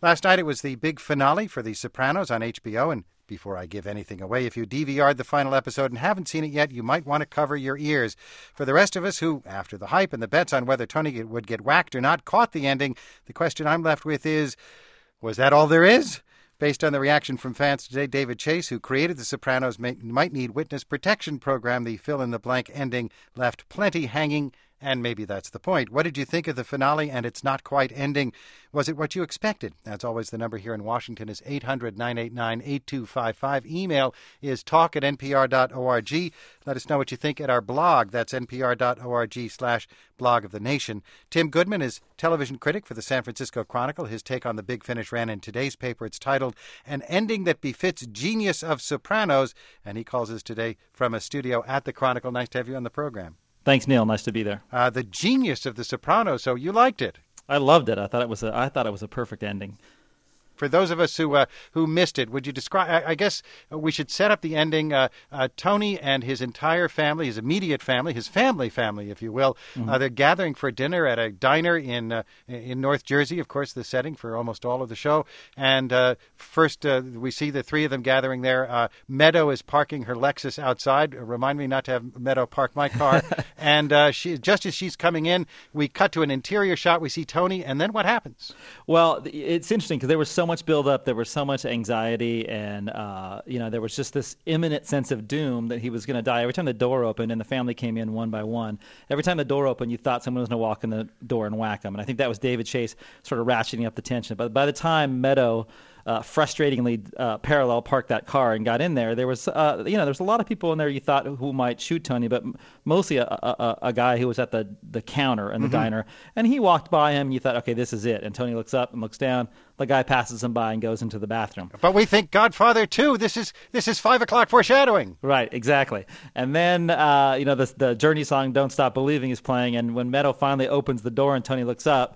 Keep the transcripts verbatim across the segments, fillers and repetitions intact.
Last night it was the big finale for The Sopranos on H B O, and before I give anything away, if you D V R'd the final episode and haven't seen it yet, you might want to cover your ears. For the rest of us who, after the hype and the bets on whether Tony would get whacked or not, caught the ending, the question I'm left with is, was that all there is? Based on the reaction from fans today, David Chase, who created The Sopranos' Might Need Witness Protection Program, the fill-in-the-blank ending left plenty hanging, and maybe that's the point. What did you think of the finale and its not quite ending? Was it what you expected? As always, the number here in Washington is eight hundred, nine eight nine, eight two five five. Email is talk at npr dot org. Let us know what you think at our blog. That's npr.org slash blog of the nation. Tim Goodman is television critic for the San Francisco Chronicle. His take on The Big Finish ran in today's paper. It's titled, An Ending That Befits Genius of Sopranos. And he calls us today from a studio at the Chronicle. Nice to have you on the program. Thanks, Neil. Nice to be there. Uh, the genius of The Sopranos. So you liked it. I loved it. I thought it was a, I thought it was a perfect ending. For those of us who uh, who missed it, would you describe? I, I guess we should set up the ending. Uh, uh, Tony and his entire family, his immediate family, his family family, if you will, mm-hmm. uh, they're gathering for dinner at a diner in uh, in North Jersey. Of course, the setting for almost all of the show. And uh, first, uh, we see the three of them gathering there. Uh, Meadow is parking her Lexus outside. Remind me not to have Meadow park my car. and uh, she, just as she's coming in, we cut to an interior shot. We see Tony, and then what happens? Well, it's interesting because there was so much build up, there was so much anxiety, and uh, you know, there was just this imminent sense of doom that he was going to die. Every time the door opened and the family came in one by one, every time the door opened, you thought someone was going to walk in the door and whack him. And I think that was David Chase sort of ratcheting up the tension. But by the time Meadow Uh, frustratingly uh, parallel parked that car and got in there, there was uh, you know there was a lot of people in there you thought who might shoot Tony, but m- mostly a, a, a guy who was at the, the counter in the mm-hmm. diner, and he walked by him and you thought, okay, this is it. And Tony looks up and looks down. The guy passes him by and goes into the bathroom. But we think Godfather two. This is this is five o'clock foreshadowing. Right, exactly. And then uh, you know the the Journey song "Don't Stop Believing" is playing, and when Meadow finally opens the door and Tony looks up,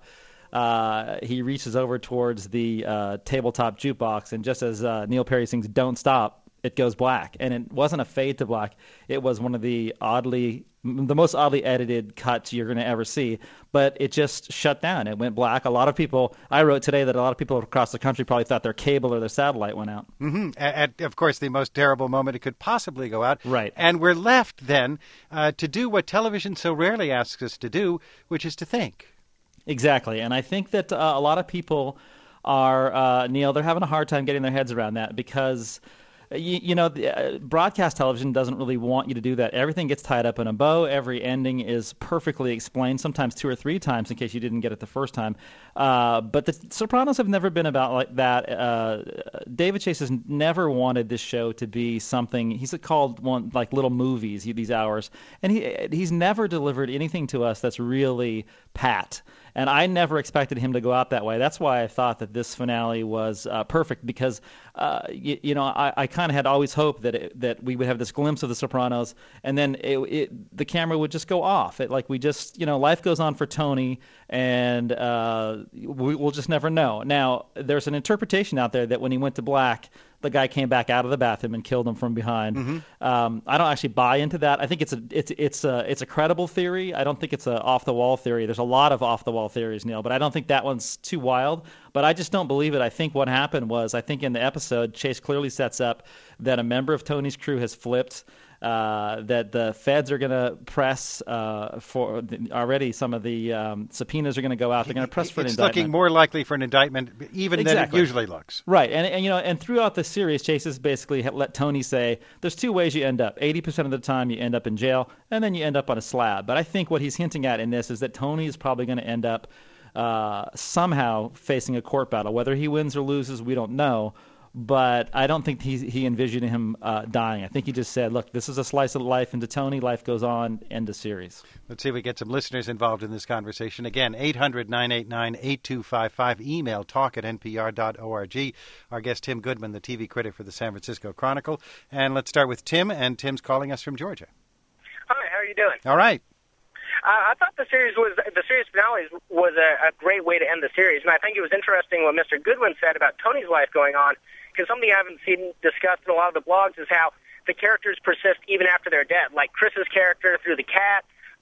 Uh, he reaches over towards the uh, tabletop jukebox, and just as uh, Neil Perry sings "Don't Stop," it goes black. And it wasn't a fade to black. It was one of the oddly, the most oddly edited cuts you're going to ever see. But it just shut down. It went black. A lot of people, I wrote today that a lot of people across the country probably thought their cable or their satellite went out. Mm-hmm. At, of course, the most terrible moment it could possibly go out. Right. And we're left then uh, to do what television so rarely asks us to do, which is to think. Exactly, and I think that uh, a lot of people are, uh, Neil, they're having a hard time getting their heads around that because, you, you know, the, uh, broadcast television doesn't really want you to do that. Everything gets tied up in a bow. Every ending is perfectly explained, sometimes two or three times in case you didn't get it the first time. Uh, but the Sopranos have never been about like that. Uh, David Chase has never wanted this show to be something. He's called one like little movies, these hours, and he he's never delivered anything to us that's really pat. And I never expected him to go out that way. That's why I thought that this finale was uh, perfect because, uh, you, you know, I, I kind of had always hoped that it, that we would have this glimpse of The Sopranos, and then it, it, the camera would just go off. It, like we just, you know, life goes on for Tony, and uh, we, we'll just never know. Now, there's an interpretation out there that when he went to black, the guy came back out of the bathroom and killed him from behind. Mm-hmm. Um, I don't actually buy into that. I think it's a it's it's a it's a credible theory. I don't think it's a off the wall theory. There's a lot of off the wall theories, Neil, but I don't think that one's too wild. But I just don't believe it. I think what happened was, I think in the episode, Chase clearly sets up that a member of Tony's crew has flipped. Uh, that the feds are going to press uh, for the, already some of the um, subpoenas are going to go out. They're going to press for an it's indictment. It's looking more likely for an indictment even exactly. than it usually looks. Right, and, and you know, and throughout the series, Chase has basically let Tony say there's two ways you end up. eighty percent of the time you end up in jail, and then you end up on a slab. But I think what he's hinting at in this is that Tony is probably going to end up uh, somehow facing a court battle. Whether he wins or loses, we don't know. But I don't think he, he envisioned him uh, dying. I think he just said, look, this is a slice of life into Tony. Life goes on. End of series. Let's see if we get some listeners involved in this conversation. Again, eight hundred, nine eight nine, eight two five five. Email talk at npr dot org. Our guest, Tim Goodman, the T V critic for the San Francisco Chronicle. And let's start with Tim, and Tim's calling us from Georgia. Hi, how are you doing? All right. Uh, I thought the series was the series finale was a, a great way to end the series, and I think it was interesting what Mister Goodwin said about Tony's life going on, because something I haven't seen discussed in a lot of the blogs is how the characters persist even after they're dead. Like Chris's character through the cat,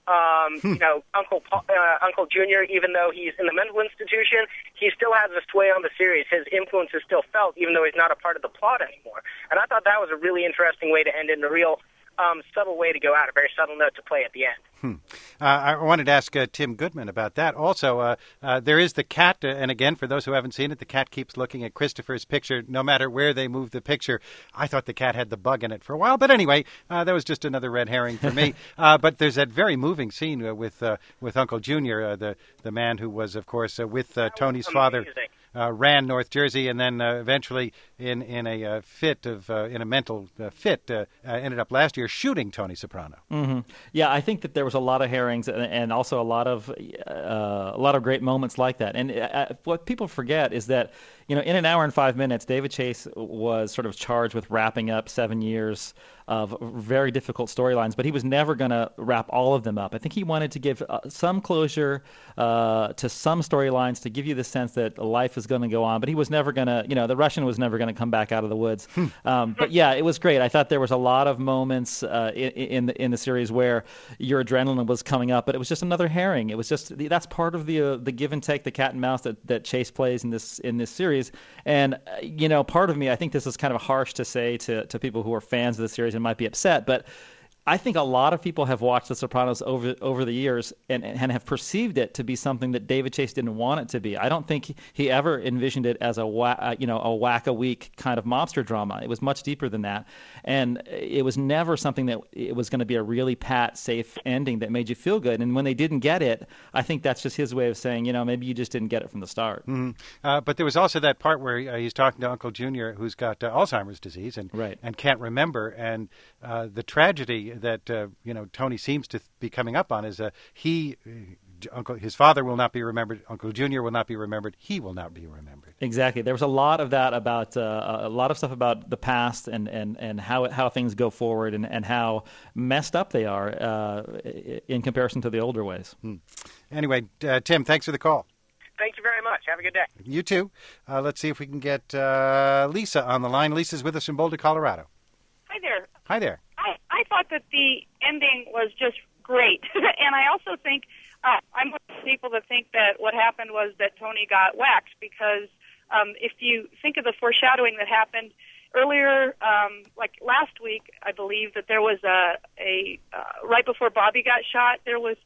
Um, you know, Uncle Paul, uh, Uncle Junior, even though he's in the mental institution, he still has a sway on the series. His influence is still felt, even though he's not a part of the plot anymore. And I thought that was a really interesting way to end it, and a real um, subtle way to go out, a very subtle note to play at the end. Hmm. Uh, I wanted to ask uh, Tim Goodman about that. Also, uh, uh, there is the cat, uh, and again, for those who haven't seen it, the cat keeps looking at Christopher's picture no matter where they move the picture. I thought the cat had the bug in it for a while, but anyway, uh, that was just another red herring for me. uh, but there's that very moving scene uh, with uh, with Uncle Junior, uh, the, the man who was, of course, uh, with uh, Tony's father. Uh, ran North Jersey, and then uh, eventually, in in a uh, fit of uh, in a mental uh, fit, uh, uh, ended up last year shooting Tony Soprano. Mm-hmm. Yeah, I think that there was a lot of herrings, and, and also a lot of uh, a lot of great moments like that. And uh, what people forget is that, you know, in an hour and five minutes, David Chase was sort of charged with wrapping up seven years of very difficult storylines, but he was never going to wrap all of them up. I think he wanted to give uh, some closure uh, to some storylines to give you the sense that life is going to go on, but he was never going to, you know, the Russian was never going to come back out of the woods. um, but yeah, it was great. I thought there was a lot of moments uh, in, in the in the series where your adrenaline was coming up, but it was just another herring. It was just that's part of the uh, the give and take, the cat and mouse that, that Chase plays in this in this series. And uh, you know, part of me, I think this is kind of harsh to say to to people who are fans of the series and might be upset, but I think a lot of people have watched The Sopranos over over the years and, and have perceived it to be something that David Chase didn't want it to be. I don't think he ever envisioned it as a wha- you know a whack-a-week kind of mobster drama. It was much deeper than that, and it was never something that it was going to be a really pat, safe ending that made you feel good. And when they didn't get it, I think that's just his way of saying, you know, maybe you just didn't get it from the start. Mm-hmm. Uh, but there was also that part where uh, he's talking to Uncle Junior, who's got uh, Alzheimer's disease and right. and can't remember, and uh, the tragedy that uh, you know Tony seems to be coming up on is uh, he uh, Uncle his father will not be remembered, Uncle Junior will not be remembered, he will not be remembered. Exactly. There was a lot of that about uh, a lot of stuff about the past and and and how how things go forward and and how messed up they are uh, in comparison to the older ways. Hmm. Anyway, uh, Tim, thanks for the call. Thank you very much. Have a good day. You too. Uh, let's see if we can get uh, Lisa on the line. Lisa's with us from Boulder, Colorado. Hi there. Hi there. I, I thought that the ending was just great. And I also think, uh, I'm one of the people that think that what happened was that Tony got whacked because um, if you think of the foreshadowing that happened earlier, um, like last week, I believe that there was a, a uh, right before Bobby got shot, there was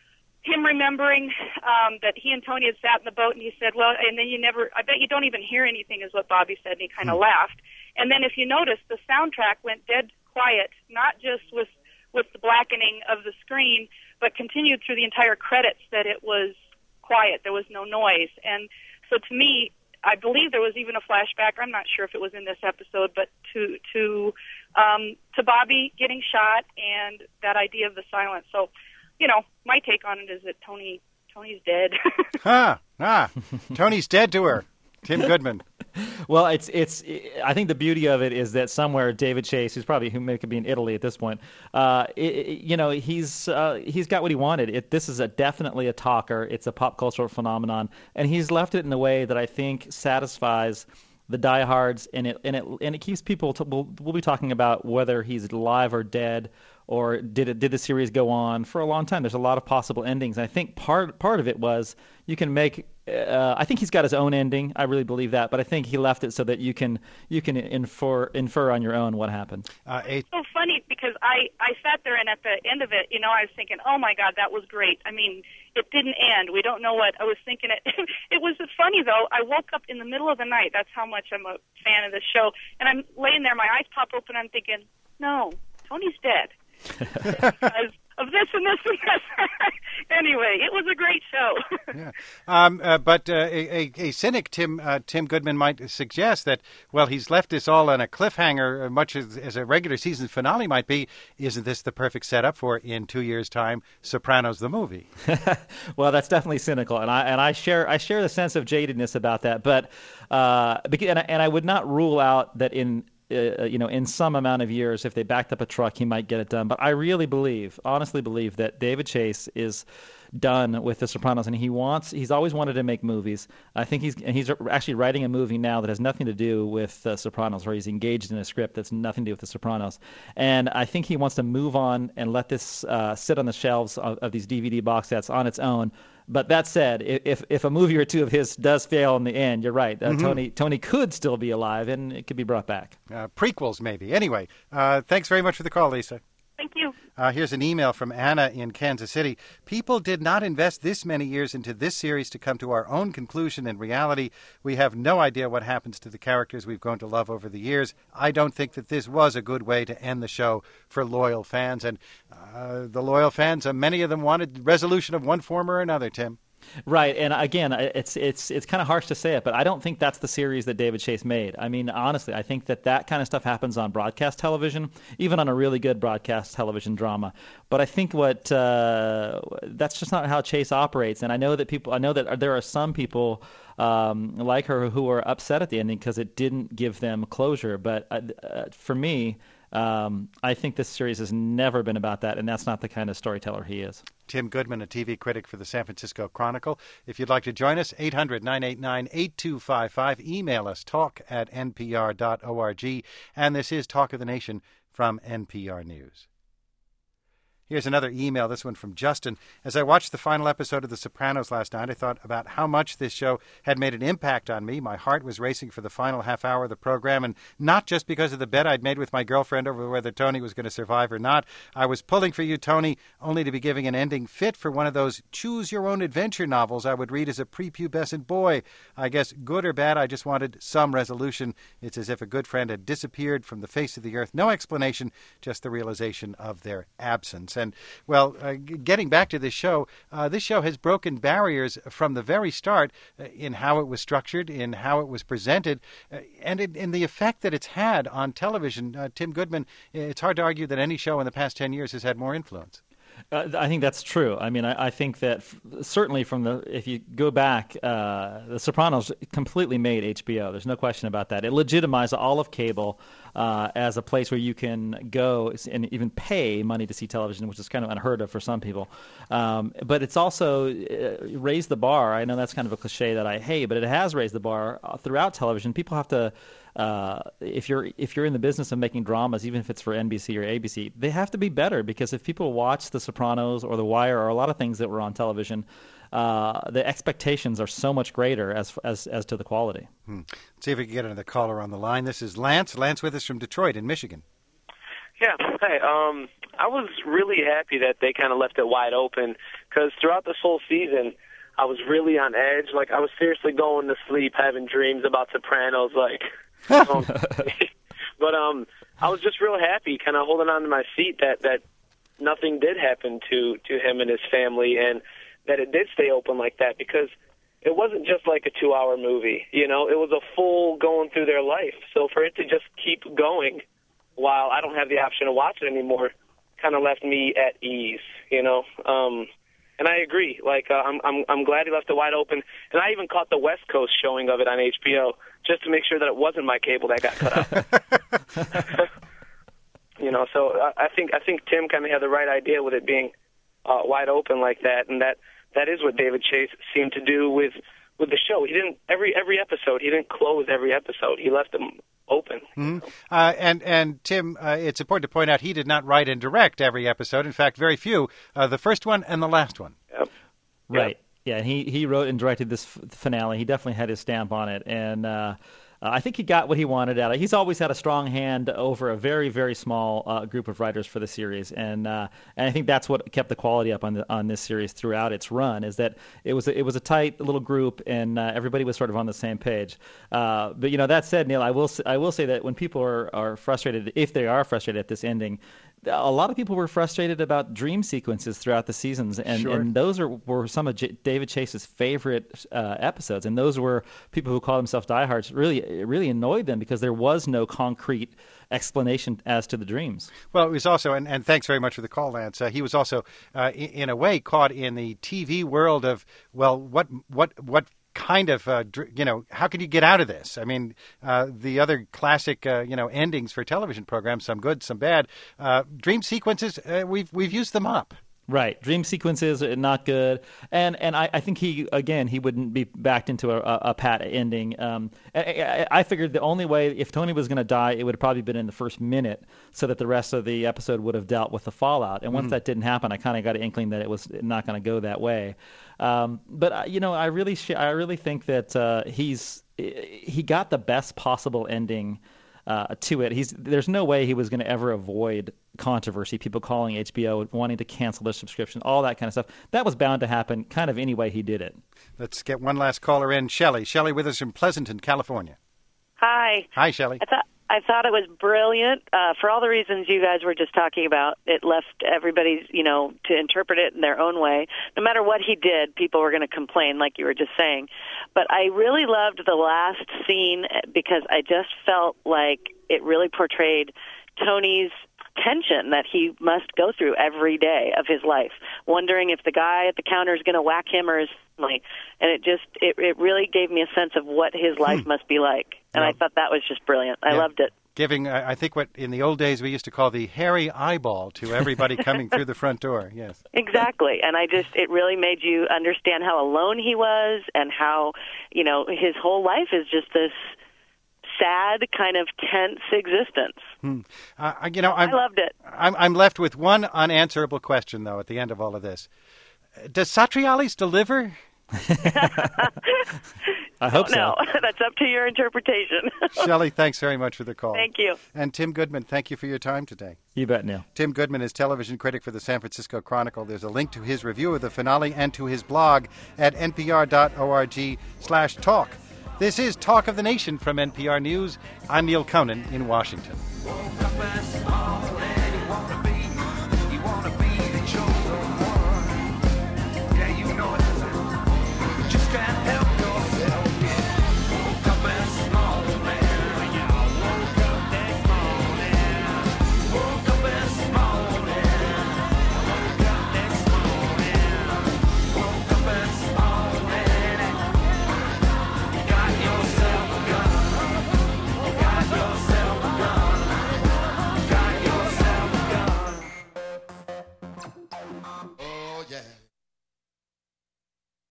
him remembering um, that he and Tony had sat in the boat, and he said, well, and then you never, I bet you don't even hear anything is what Bobby said, and he kind of hmm. laughed. And then if you notice, the soundtrack went dead quiet, not just with, with the blackening of the screen, but continued through the entire credits that it was quiet. There was no noise. And so to me, I believe there was even a flashback, I'm not sure if it was in this episode, but to to um, to Bobby getting shot and that idea of the silence. So, you know, my take on it is that Tony Tony's dead. ah, ah, Tony's dead to her. Tim Goodman. Well, it's it's. I think the beauty of it is that somewhere David Chase, who's probably who may could be in Italy at this point, uh, it, it, you know, he's uh, he's got what he wanted. It, this is a definitely a talker. It's a pop cultural phenomenon, and he's left it in a way that I think satisfies the diehards, and it and it and it keeps people. To, we'll, we'll be talking about whether he's alive or dead, or did it did the series go on for a long time. There's a lot of possible endings. And I think part part of it was you can make. Uh, I think he's got his own ending. I really believe that, but I think he left it so that you can you can infer infer on your own what happened. Uh, it's so funny because I, I sat there and at the end of it, you know, I was thinking, oh my God, that was great. I mean, it didn't end. We don't know what I was thinking. It it was funny though. I woke up in the middle of the night. That's how much I'm a fan of this show. And I'm laying there, my eyes pop open. I'm thinking, no, Tony's dead. Because of this and this and this. Anyway, it was a great show. yeah. um, uh, but uh, a, a cynic, Tim uh, Tim Goodman, might suggest that, well, he's left this all on a cliffhanger, much as, as a regular season finale might be. Isn't this the perfect setup for, in two years' time, Sopranos the movie? Well, that's definitely cynical, and I and I share I share the sense of jadedness about that. But uh, and I, and I would not rule out that in. Uh, you know, in some amount of years, if they backed up a truck, he might get it done. But I really believe, honestly believe, that David Chase is done with The Sopranos, and he wants he's always wanted to make movies. I think he's he's actually writing a movie now that has nothing to do with The Sopranos, where he's engaged in a script that's nothing to do with The Sopranos. And I think he wants to move on and let this uh, sit on the shelves of, of these D V D box sets on its own. But that said, if if a movie or two of his does fail in the end, you're right. Uh, mm-hmm. Tony Tony could still be alive, and it could be brought back. Uh, prequels, maybe. Anyway, uh, thanks very much for the call, Lisa. Thank you. Uh, here's an email from Anna in Kansas City. People did not invest this many years into this series to come to our own conclusion. In reality, we have no idea what happens to the characters we've grown to love over the years. I don't think that this was a good way to end the show for loyal fans. And uh, the loyal fans, uh, many of them wanted resolution of one form or another, Tim. Right, and again, it's it's it's kind of harsh to say it, but I don't think that's the series that David Chase made. I mean, honestly, I think that that kind of stuff happens on broadcast television, even on a really good broadcast television drama. But I think what uh, that's just not how Chase operates. And I know that people, I know that there are some people um, like her who are upset at the ending because it didn't give them closure. But uh, for me, Um, I think this series has never been about that, and that's not the kind of storyteller he is. Tim Goodman, a T V critic for the San Francisco Chronicle. If you'd like to join us, eight hundred, nine eight nine, eight two five five. Email us, talk at n p r dot org. And this is Talk of the Nation from N P R News. Here's another email, this one from Justin. As I watched the final episode of The Sopranos last night, I thought about how much this show had made an impact on me. My heart was racing for the final half hour of the program, and not just because of the bet I'd made with my girlfriend over whether Tony was going to survive or not. I was pulling for you, Tony, only to be giving an ending fit for one of those choose-your-own-adventure novels I would read as a prepubescent boy. I guess good or bad, I just wanted some resolution. It's as if a good friend had disappeared from the face of the earth. No explanation, just the realization of their absence. And, well, uh, getting back to this show, uh, this show has broken barriers from the very start uh, in how it was structured, in how it was presented, uh, and in, in the effect that it's had on television. Uh, Tim Goodman, it's hard to argue that any show in the past ten years has had more influence. Uh, I think that's true. I mean, I, I think that f- certainly from the, if you go back, uh, The Sopranos completely made H B O. There's no question about that. It legitimized all of cable uh, as a place where you can go and even pay money to see television, which is kind of unheard of for some people. Um, but it's also uh, raised the bar. I know that's kind of a cliche that I hate, but it has raised the bar throughout television. People have to. Uh, if you're if you're in the business of making dramas, even if it's for N B C or A B C, they have to be better, because if people watch The Sopranos or The Wire or a lot of things that were on television, uh, the expectations are so much greater as as as to the quality. Hmm. Let's see if we can get another caller on the line. This is Lance. Lance with us from Detroit in Michigan. Yeah, hey, um, I was really happy that they kind of left it wide open, because throughout this whole season, I was really on edge. Like, I was seriously going to sleep having dreams about Sopranos, like... um, but um, I was just real happy, kind of holding on to my seat that, that nothing did happen to, to him and his family, and that it did stay open like that, because it wasn't just like a two-hour movie, you know? It was a full going through their life. So for it to just keep going while I don't have the option to watch it anymore kind of left me at ease, you know? Um, and I agree. Like, uh, I'm, I'm, I'm glad he left it wide open. And I even caught the West Coast showing of it on H B O, just to make sure that it wasn't my cable that got cut out. You know, so I, I think I think Tim kind of had the right idea with it being uh, wide open like that, and that, that is what David Chase seemed to do with, with the show. He didn't every every episode. He didn't close every episode. He left them open. Mm-hmm. Uh, and and Tim, uh, it's important to point out he did not write and direct every episode. In fact, very few. Uh, the first one and the last one. Yep. Right. Yep. Yeah, and he, he wrote and directed this f- finale. He definitely had his stamp on it, and uh, uh, I think he got what he wanted out of it. He's always had a strong hand over a very, very small uh, group of writers for the series, and uh, and I think that's what kept the quality up on the, on this series throughout its run. Is that it was a, it was a tight little group, and uh, everybody was sort of on the same page. Uh, but you know, that said, Neil, I will I will say that when people are, are frustrated, if they are frustrated at this ending, a lot of people were frustrated about dream sequences throughout the seasons, and, sure. and those are, were some of J- David Chase's favorite uh, episodes, and those were people who call themselves diehards really it really annoyed them because there was no concrete explanation as to the dreams. Well, it was also, and, and thanks very much for the call, Lance, uh, he was also, uh, in, in a way, caught in the T V world of, well, what what what kind of, uh, you know, how can you get out of this? I mean, uh, the other classic, uh, you know, endings for television programs, some good, some bad, uh, dream sequences, uh, we've we've used them up. Right. Dream sequences are not good. And and I, I think he, again, he wouldn't be backed into a, a, a pat ending. Um, I, I, I figured the only way, if Tony was going to die, it would have probably been in the first minute so that the rest of the episode would have dealt with the fallout. And once mm-hmm. that didn't happen, I kind of got an inkling that it was not going to go that way. Um, but, uh, you know, I really sh- I really think that uh, he's he got the best possible ending Uh, to it. He's there's no way he was going to ever avoid controversy, people calling H B O, wanting to cancel their subscription, all that kind of stuff. That was bound to happen kind of any way he did it. Let's get one last caller in. Shelley. Shelley with us from Pleasanton, California. Hi. Hi, Shelley. I thought I thought it was brilliant uh, for all the reasons you guys were just talking about. It left everybody, you know, to interpret it in their own way. No matter what he did, people were going to complain, like you were just saying. But I really loved the last scene because I just felt like it really portrayed Tony's tension that he must go through every day of his life, wondering if the guy at the counter is going to whack him or his family. And it just, it, it really gave me a sense of what his life hmm. must be like. And yeah. I thought that was just brilliant. I yeah. loved it. Giving, uh, I think, what in the old days we used to call the hairy eyeball to everybody coming through the front door. Yes. Exactly. And I just, it really made you understand how alone he was and how, you know, his whole life is just this sad, kind of tense existence. Hmm. Uh, you know, I'm, I loved it. I'm, I'm left with one unanswerable question, though, at the end of all of this. Does Satriali's deliver? I hope so. No, that's up to your interpretation. Shelley, thanks very much for the call. Thank you. And Tim Goodman, thank you for your time today. You bet, Neil. Tim Goodman is television critic for the San Francisco Chronicle. There's a link to his review of the finale and to his blog at npr.org slash talk. This is Talk of the Nation from N P R News. I'm Neil Conan in Washington. Oh, yeah.